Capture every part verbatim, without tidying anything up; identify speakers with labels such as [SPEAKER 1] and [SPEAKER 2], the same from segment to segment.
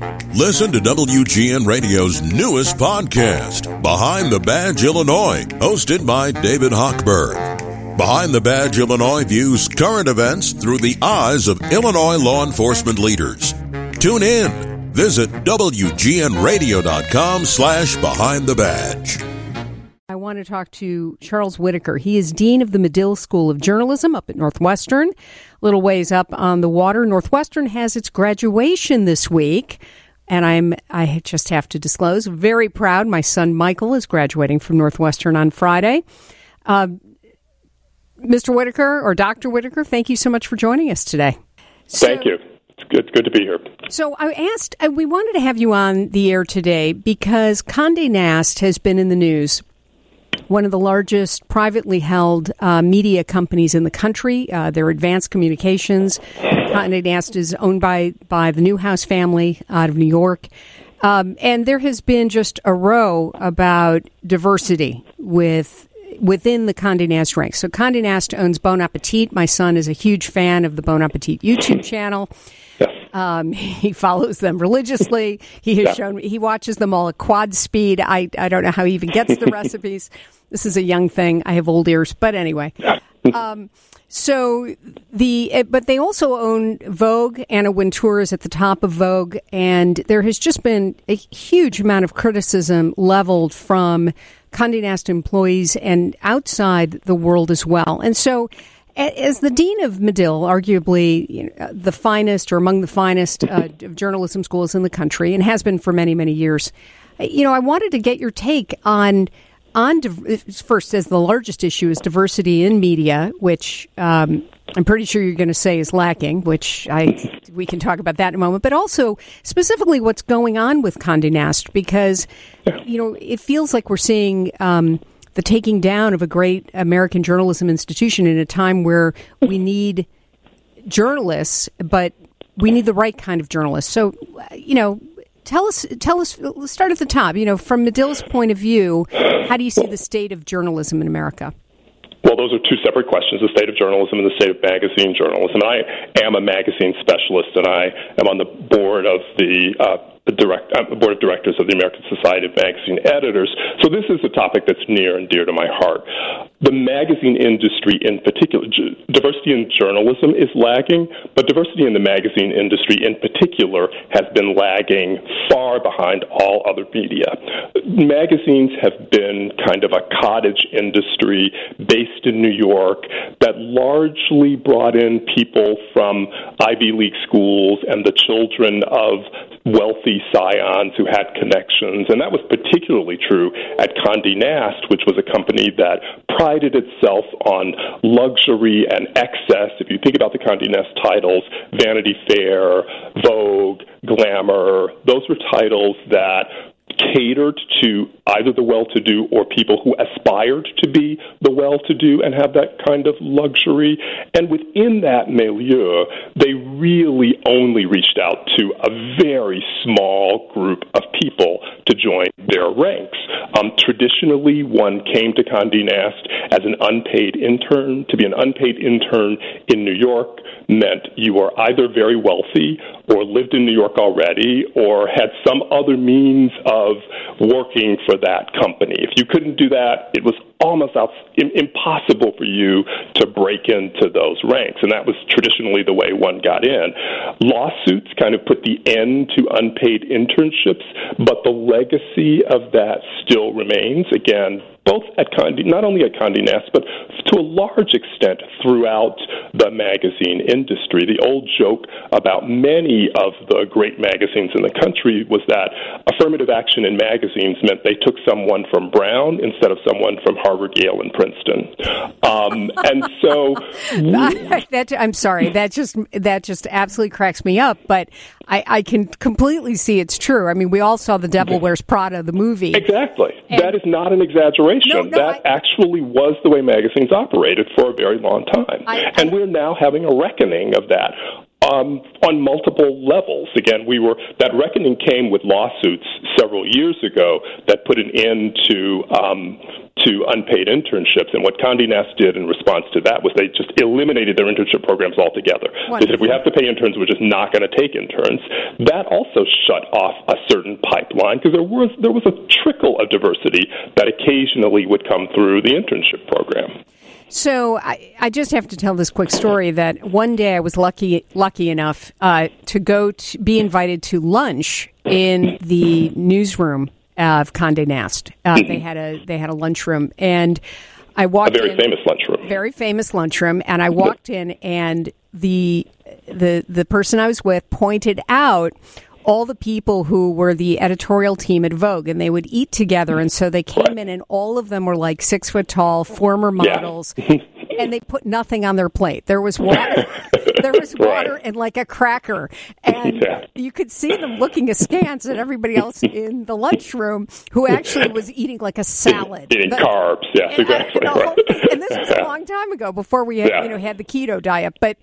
[SPEAKER 1] Listen to W G N Radio's newest podcast, Behind the Badge Illinois, hosted by David Hochberg. Behind the Badge Illinois views current events through the eyes of Illinois law enforcement leaders. Tune in. Visit W G N radio dot com slash behind the badge.
[SPEAKER 2] I want to talk to Charles Whitaker. He is Dean of the Medill School of Journalism up at Northwestern. A little ways up on the water. Northwestern has its graduation this week. And I'm, I just have to disclose, very proud. My son Michael is graduating from Northwestern on Friday. Uh, Mister Whitaker, or Doctor Whitaker, thank you so much for joining us today. So,
[SPEAKER 3] thank you. It's good, good to be here.
[SPEAKER 2] So I asked, we wanted to have you on the air today because Condé Nast has been in the news. One of the largest privately held uh, media companies in the country. Uh, they're Advanced Communications. Condé Nast is owned by, by the Newhouse family out of New York. Um, and there has been just a row about diversity with within the Condé Nast ranks. So Condé Nast owns Bon Appetit. My son is a huge fan of the Bon Appetit YouTube channel.
[SPEAKER 3] Yes.
[SPEAKER 2] Um, he follows them religiously. He has
[SPEAKER 3] yeah.
[SPEAKER 2] shown he watches them all at quad speed. I, I don't know how he even gets the recipes. This is a young thing. I have old ears, but anyway.
[SPEAKER 3] Yeah.
[SPEAKER 2] um, so the but they also own Vogue. Anna Wintour is at the top of Vogue, and there has just been a huge amount of criticism leveled from Condé Nast employees and outside the world as well. And so, as the dean of Medill, arguably you know, the finest or among the finest uh, of journalism schools in the country, and has been for many, many years, you know, I wanted to get your take on, on first, as the largest issue is diversity in media, which um, I'm pretty sure you're going to say is lacking, which I we can talk about that in a moment, but also specifically what's going on with Condé Nast, because, you know, it feels like we're seeing um, the taking down of a great American journalism institution in a time where we need journalists, but we need the right kind of journalists. So, you know, tell us, tell us, let's start at the top. You know, from Medill's point of view, how do you see the state of journalism in America?
[SPEAKER 3] Well, those are two separate questions, the state of journalism and the state of magazine journalism. And I am a magazine specialist, and I am on the board of the uh, the direct, uh, board of directors of the American Society of Magazine Editors. So this is a topic that's near and dear to my heart. The magazine industry in particular, j- diversity in journalism is lagging, but diversity in the magazine industry in particular has been lagging far behind all other media. Magazines have been kind of a cottage industry based in New York that largely brought in people from Ivy League schools and the children of wealthy scions who had connections. And that was particularly true at Condé Nast, which was a company that prided itself on luxury and excess. If you think about the Condé Nast titles, Vanity Fair, Vogue, Glamour, those were titles that catered to either the well-to-do or people who aspired to be the well-to-do and have that kind of luxury. And within that milieu, they really only reached out to a very small group of people to join their ranks. Um, traditionally, one came to Condé Nast as an unpaid intern. To be an unpaid intern in New York meant you were either very wealthy or lived in New York already or had some other means of working for that company. If you couldn't do that, it was almost out, impossible for you to break into those ranks, and that was traditionally the way one got in. Lawsuits kind of put the end to unpaid internships, but the legacy of that still remains, again, both at Condé, not only at Condé Nast, but to a large extent throughout the magazine industry. The old joke about many of the great magazines in the country was that affirmative action in magazines meant they took someone from Brown instead of someone from Harvard, Yale, and Princeton. Um, and so,
[SPEAKER 2] that, I'm sorry, that just that just absolutely cracks me up. But I, I can completely see it's true. I mean, we all saw The Devil Wears Prada, the movie.
[SPEAKER 3] Exactly.
[SPEAKER 2] And
[SPEAKER 3] that is not an exaggeration.
[SPEAKER 2] No, no,
[SPEAKER 3] that
[SPEAKER 2] I,
[SPEAKER 3] actually was the way magazines operated for a very long time.
[SPEAKER 2] I,
[SPEAKER 3] and
[SPEAKER 2] I,
[SPEAKER 3] we're now having a reckoning of that. Um, on multiple levels. Again, we were that reckoning came with lawsuits several years ago that put an end to um, to unpaid internships. And what Condé Nast did in response to that was they just eliminated their internship programs altogether. Wonderful. They said, if we have to pay interns, we're just not going to take interns. That also shut off a certain pipeline because there was there was a trickle of diversity that occasionally would come through the internship program.
[SPEAKER 2] So I, I just have to tell this quick story that one day I was lucky lucky enough uh, to go to be invited to lunch in the newsroom of Condé Nast. Uh, they had a they had a lunchroom, and I walked
[SPEAKER 3] a very
[SPEAKER 2] in,
[SPEAKER 3] famous lunchroom,
[SPEAKER 2] very famous lunchroom, and I walked in, and the the the person I was with pointed out all the people who were the editorial team at Vogue, and they would eat together. And so they came in, and all of them were like six foot tall, former models, yeah. and they put nothing on their plate. There was water, there was water right. and like a cracker, and yeah. you could see them looking askance at everybody else in the lunchroom who actually was eating like a salad,
[SPEAKER 3] eating
[SPEAKER 2] the,
[SPEAKER 3] carbs. Yes,
[SPEAKER 2] and,
[SPEAKER 3] exactly.
[SPEAKER 2] And,
[SPEAKER 3] right.
[SPEAKER 2] and this was a long time ago, before we had, yeah. you know had the keto diet, but.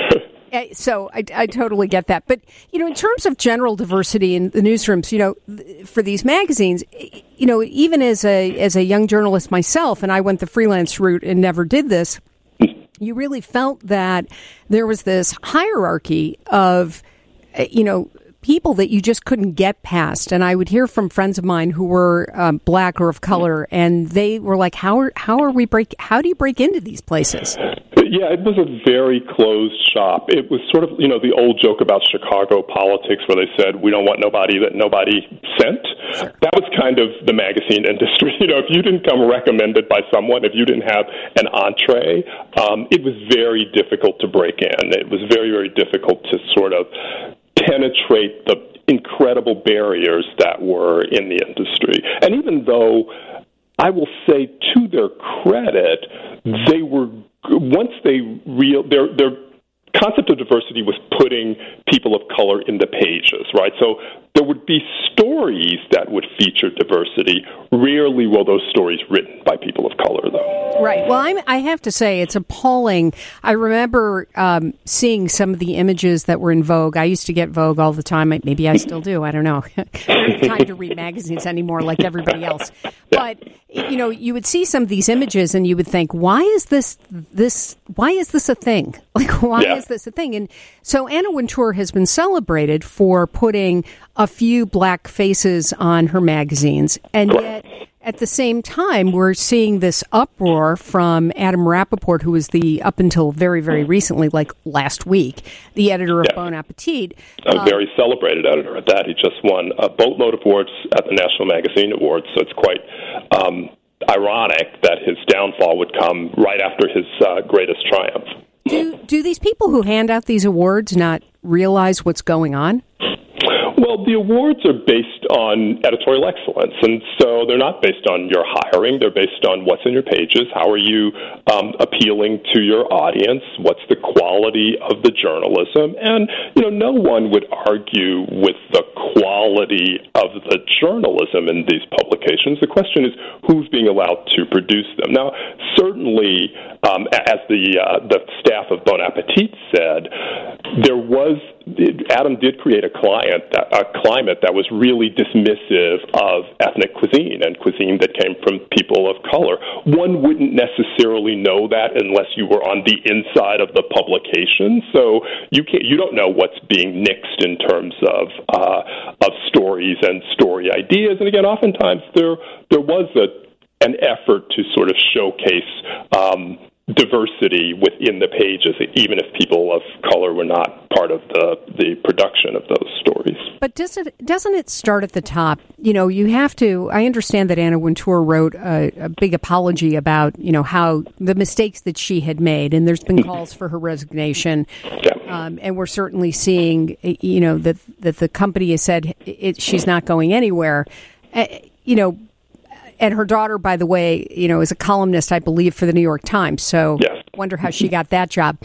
[SPEAKER 2] So I, I totally get that. But, you know, in terms of general diversity in the newsrooms, you know, for these magazines, you know, even as a as a young journalist myself, and I went the freelance route and never did this, you really felt that there was this hierarchy of, you know, people that you just couldn't get past. And I would hear from friends of mine who were um, black or of color, and they were like, how are, how are we break, how do you break into these places?
[SPEAKER 3] Yeah, it was a very closed shop. It was sort of, you know, the old joke about Chicago politics where they said, we don't want nobody that nobody sent. Sure. That was kind of the magazine industry. You know, if you didn't come recommended by someone, if you didn't have an entree, um, it was very difficult to break in. It was very, very difficult to sort of penetrate the incredible barriers that were in the industry. And even though I will say, to their credit, they were, once they real their their concept of diversity was putting people of color in the pages, right? So there would be stories that would feature diversity. Rarely were those stories written by people of color, though.
[SPEAKER 2] Right. Well, I'm, I have to say, it's appalling. I remember um, seeing some of the images that were in Vogue. I used to get Vogue all the time. Maybe I still do. I don't know. I don't have time to read magazines anymore like everybody else. But, you know, you would see some of these images and you would think, why is this, this, why is this a thing? Like, why yeah. is this a thing? And so Anna Wintour has been celebrated for putting a few black faces on her magazines. And yet, at the same time, we're seeing this uproar from Adam Rappaport, who was the, up until very, very recently, like last week, the editor of yeah. Bon Appetit.
[SPEAKER 3] A
[SPEAKER 2] um,
[SPEAKER 3] very celebrated editor at that. He just won a boatload of awards at the National Magazine Awards, so it's quite um, ironic that his downfall would come right after his uh, greatest triumph.
[SPEAKER 2] Do, do these people who hand out these awards not realize what's going on?
[SPEAKER 3] Well, the awards are based on editorial excellence, and so they're not based on your hiring. They're based on what's in your pages, how are you um, appealing to your audience, what's the quality of the journalism, and, you know, no one would argue with the quality of the journalism in these publications. The question is who's being allowed to produce them. Now, certainly, um, as the, uh, the staff of Bon Appetit said, there was, Adam did create a client that a climate that was really dismissive of ethnic cuisine and cuisine that came from people of color. One wouldn't necessarily know that unless you were on the inside of the publication. So you can't, you don't know what's being nixed in terms of uh, of stories and story ideas. And again, oftentimes there there was a an effort to sort of showcase Um, diversity within the pages, even if people of color were not part of the, the production of those stories.
[SPEAKER 2] But does it, doesn't it start at the top? You know, you have to, I understand that Anna Wintour wrote a, a big apology about, you know, how the mistakes that she had made, and there's been calls for her resignation.
[SPEAKER 3] Yeah.
[SPEAKER 2] Um, and we're certainly seeing, you know, that, that the company has said it, she's not going anywhere. Uh, you know, And her daughter, by the way, you know, is a columnist, I believe, for the New York Times. So
[SPEAKER 3] yes.
[SPEAKER 2] Wonder how she got that job.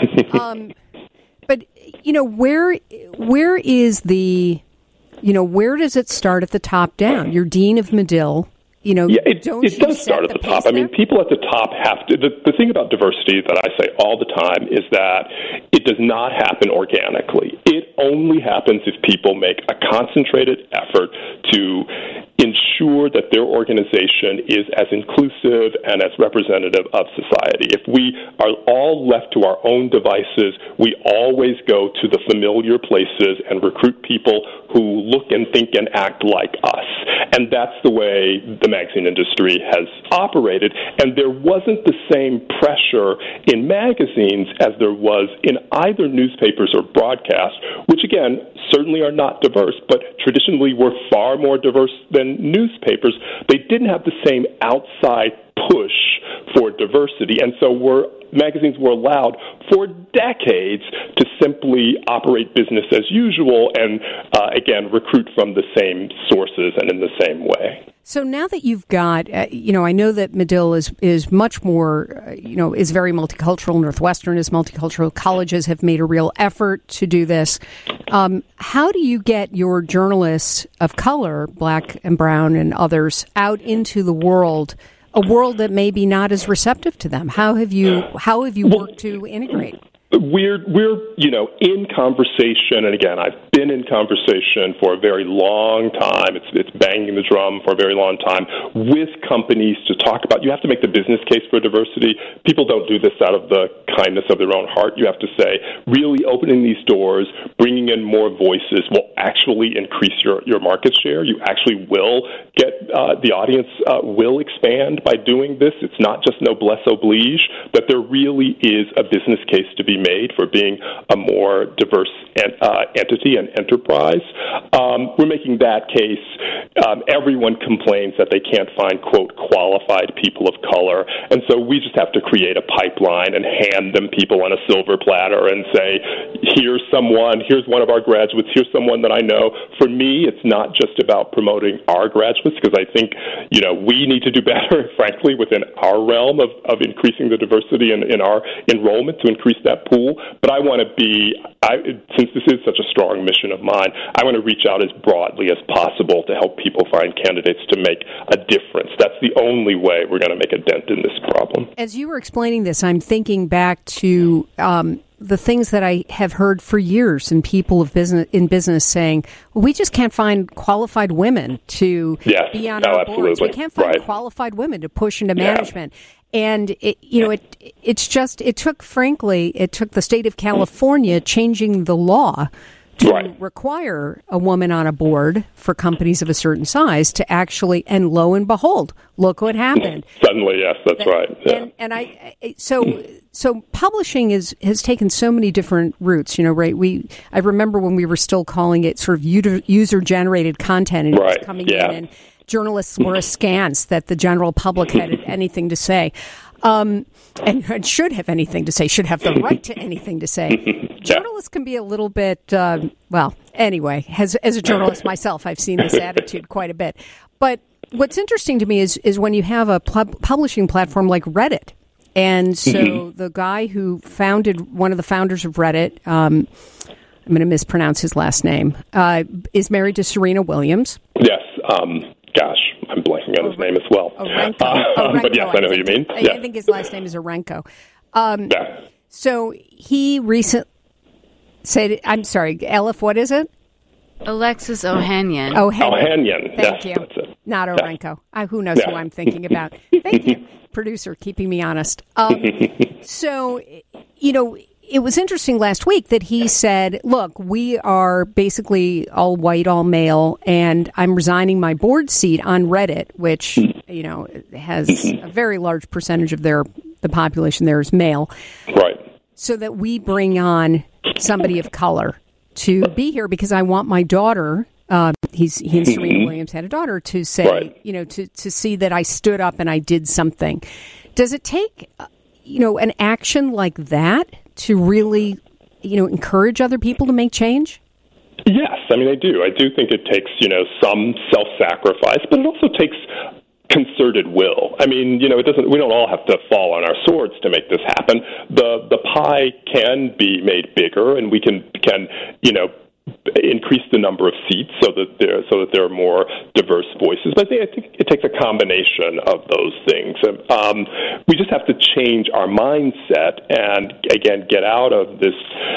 [SPEAKER 2] um, but, you know, where where is the, you know, where does it start at the top down? You're Dean of Medill. You know,
[SPEAKER 3] yeah, it,
[SPEAKER 2] don't
[SPEAKER 3] it
[SPEAKER 2] you
[SPEAKER 3] does start at
[SPEAKER 2] the
[SPEAKER 3] the top. I mean, people at the top have to. The, the thing about diversity that I say all the time is that it does not happen organically. It only happens if people make a concentrated effort to ensure that their organization is as inclusive and as representative of society. If we are all left to our own devices, we always go to the familiar places and recruit people who look and think and act like us. And that's the way the magazine industry has operated. And there wasn't the same pressure in magazines as there was in either newspapers or broadcast, which, again, certainly are not diverse, but traditionally were far more diverse than newspapers. They didn't have the same outside push for diversity, and so were magazines were allowed for decades to simply operate business as usual and, uh, again, recruit from the same sources and in the same way.
[SPEAKER 2] So now that you've got, uh, you know, I know that Medill is is much more, uh, you know, is very multicultural. Northwestern is multicultural. Colleges have made a real effort to do this. Um, how do you get your journalists of color, black and brown and others, out into the world, a world that may be not as receptive to them? How have you how have you worked to integrate?
[SPEAKER 3] We're, we're, you know, in conversation, and again, I've been in conversation for a very long time. It's, it's banging the drum for a very long time with companies to talk about. You have to make the business case for diversity. People don't do this out of the kindness of their own heart. You have to say, really opening these doors, bringing in more voices will actually increase your, your market share. You actually will get, uh, the audience uh, will expand by doing this. It's not just noblesse oblige, but there really is a business case to be made for being a more diverse uh, entity and enterprise. Um, we're making that case. Um, everyone complains that they can't find, quote, qualified people of color, and so we just have to create a pipeline and hand them people on a silver platter and say, here's someone, here's one of our graduates, here's someone that I know. For me, it's not just about promoting our graduates, because I think, you know, we need to do better, frankly, within our realm of, of increasing the diversity in, in our enrollment to increase that pool, but I want to be, I, since this is such a strong mission of mine, I want to reach out as broadly as possible to help people find candidates to make a difference. That's the only way we're going to make a dent in this problem.
[SPEAKER 2] As you were explaining this, I'm thinking back to um, the things that I have heard for years in people of business in business saying, well, we just can't find qualified women to
[SPEAKER 3] yes.
[SPEAKER 2] be on
[SPEAKER 3] no,
[SPEAKER 2] our
[SPEAKER 3] absolutely.
[SPEAKER 2] boards. We can't find
[SPEAKER 3] right.
[SPEAKER 2] qualified women to push into
[SPEAKER 3] yeah.
[SPEAKER 2] management. And, it, you know, it it's just, it took, frankly, it took the state of California changing the law to
[SPEAKER 3] right.
[SPEAKER 2] require a woman on a board for companies of a certain size to actually, and lo and behold, look what happened.
[SPEAKER 3] Suddenly, yes, that's
[SPEAKER 2] that,
[SPEAKER 3] right. Yeah.
[SPEAKER 2] And, and I, so, so publishing is, has taken so many different routes, you know, right? We, I remember when we were still calling it sort of user generated content, and
[SPEAKER 3] right.
[SPEAKER 2] it was coming
[SPEAKER 3] yeah.
[SPEAKER 2] in and journalists were askance that the general public had anything to say. Um, and, and should have anything to say, should have the right to anything to say.
[SPEAKER 3] yeah.
[SPEAKER 2] Journalists can be a little bit, uh, well, anyway, as, as a journalist myself, I've seen this attitude quite a bit. But what's interesting to me is, is when you have a pub- publishing platform like Reddit. And so mm-hmm. the guy who founded, one of the founders of Reddit, um, I'm going to mispronounce his last name, uh, is married to Serena Williams.
[SPEAKER 3] Yes. Um, gosh, I'm blanking on his name as well.
[SPEAKER 2] Orenko.
[SPEAKER 3] Uh,
[SPEAKER 2] Orenko,
[SPEAKER 3] but yes, I know who you mean.
[SPEAKER 2] I,
[SPEAKER 3] yeah.
[SPEAKER 2] I think his last name is Orenko. Um,
[SPEAKER 3] yeah.
[SPEAKER 2] So he recently said, I'm sorry, Elif, what is it?
[SPEAKER 4] Alexis Ohanian.
[SPEAKER 3] Ohanian. Ohanian.
[SPEAKER 2] Thank
[SPEAKER 3] yes,
[SPEAKER 2] you.
[SPEAKER 3] That's it.
[SPEAKER 2] Not Orenko.
[SPEAKER 3] Yeah.
[SPEAKER 2] I, who knows
[SPEAKER 3] yeah.
[SPEAKER 2] who I'm thinking about. Thank you, producer, keeping me honest. Um, so, you know, it was interesting last week that he said, look, we are basically all white, all male, and I'm resigning my board seat on Reddit, which, you know, has a very large percentage of their the population there is male.
[SPEAKER 3] Right.
[SPEAKER 2] So that we bring on somebody of color to be here, because I want my daughter, uh, he's he and Serena Williams had a daughter, to say,
[SPEAKER 3] right.
[SPEAKER 2] you know, to, to see that I stood up and I did something. Does it take, you know, an action like that to really, you know, encourage other people to make change?
[SPEAKER 3] Yes, I mean, I do. I do think it takes, you know, some self-sacrifice, but it also takes concerted will. I mean, you know, it doesn't. We don't all have to fall on our swords to make this happen. The the pie can be made bigger, and we can can, you know, increase the number of seats so that there so that there are more diverse voices. But I think, I think it takes a combination of those things. Um, we just have to change our mindset and, again, get out of this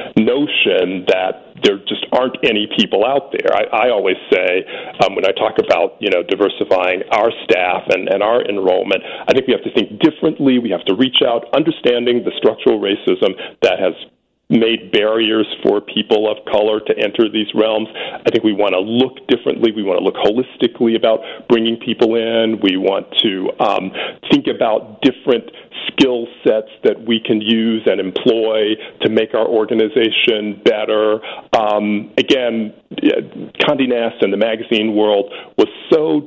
[SPEAKER 3] notion that there just aren't any people out there. I, I always say um, when I talk about, you know, diversifying our staff and, and our enrollment, I think we have to think differently. We have to reach out, understanding the structural racism that has made barriers for people of color to enter these realms. I think we want to look differently. We want to look holistically about bringing people in. We want to um, think about different skill sets that we can use and employ to make our organization better. Um, again, Condé Nast and the magazine world was so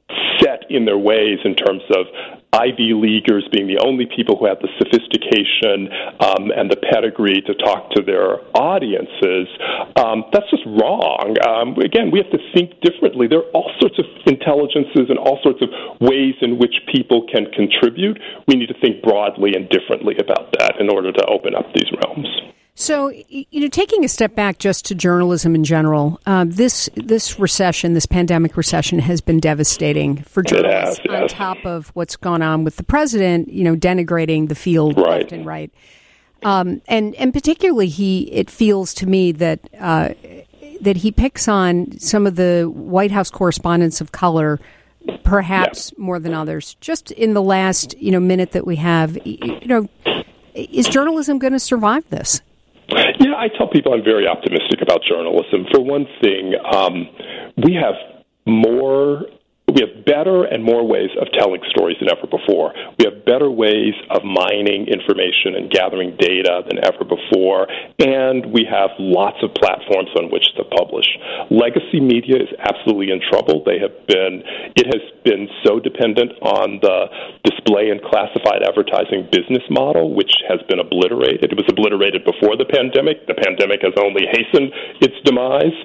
[SPEAKER 3] set in their ways in terms of Ivy Leaguers being the only people who have the sophistication um, and the pedigree to talk to their audiences. Um, that's just wrong. Um, again, we have to think differently. There are all sorts of intelligences and all sorts of ways in which people can contribute. We need to think broadly and differently about that in order to open up these realms.
[SPEAKER 2] So, you know, taking a step back just to journalism in general, uh, this this recession, this pandemic recession, has been devastating for journalists.
[SPEAKER 3] It has, yes.
[SPEAKER 2] On top of what's gone on with the president, you know, denigrating the field
[SPEAKER 3] right.
[SPEAKER 2] left and right, um, and and particularly he, it feels to me that uh, that he picks on some of the White House correspondents of color, perhaps yeah. more than others. Just in the last, you know, minute that we have, you know, is journalism going to survive this?
[SPEAKER 3] Yeah, I tell people I'm very optimistic about journalism. For one thing, um, we have more, we have better and more ways of telling stories than ever before. We have better ways of mining information and gathering data than ever before, and we have lots of platforms on which to publish. Legacy media is absolutely in trouble. They have been, it has been so dependent on the display and classified advertising business model, which has been obliterated. It was obliterated before the pandemic. The pandemic has only hastened its demise,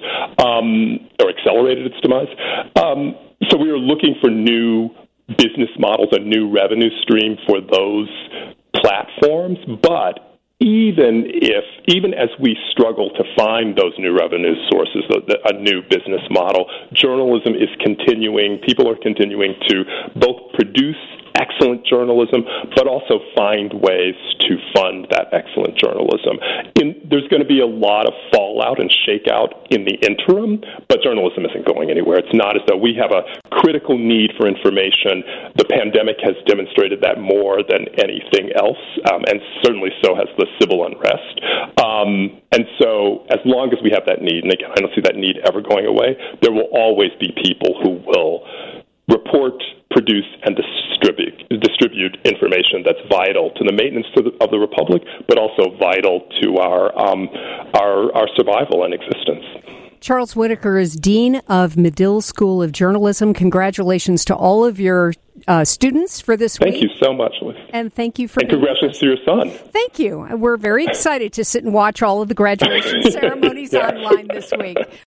[SPEAKER 3] um, or accelerated its demise. Um, so we are looking for new business models, a new revenue stream for those platforms, but even if, even as we struggle to find those new revenue sources, a new business model, journalism is continuing, people are continuing to both produce excellent journalism, but also find ways to fund that excellent journalism. In, there's going to be a lot of fallout and shakeout in the interim, but journalism isn't going anywhere. It's not as though we have a critical need for information. The pandemic has demonstrated that more than anything else, um, and certainly so has the civil unrest. Um, and so as long as we have that need, and again, I don't see that need ever going away, there will always be people who will report, produce, and distribute distribute information that's vital to the maintenance to the, of the republic, but also vital to our um, our our survival and existence.
[SPEAKER 2] Charles Whitaker is Dean of Medill School of Journalism. Congratulations to all of your uh, students for this
[SPEAKER 3] thank
[SPEAKER 2] week.
[SPEAKER 3] Thank you so much, Liz.
[SPEAKER 2] And thank you for
[SPEAKER 3] And congratulations to your son.
[SPEAKER 2] Thank you. We're very excited to sit and watch all of the graduation ceremonies
[SPEAKER 3] yeah.
[SPEAKER 2] online this week.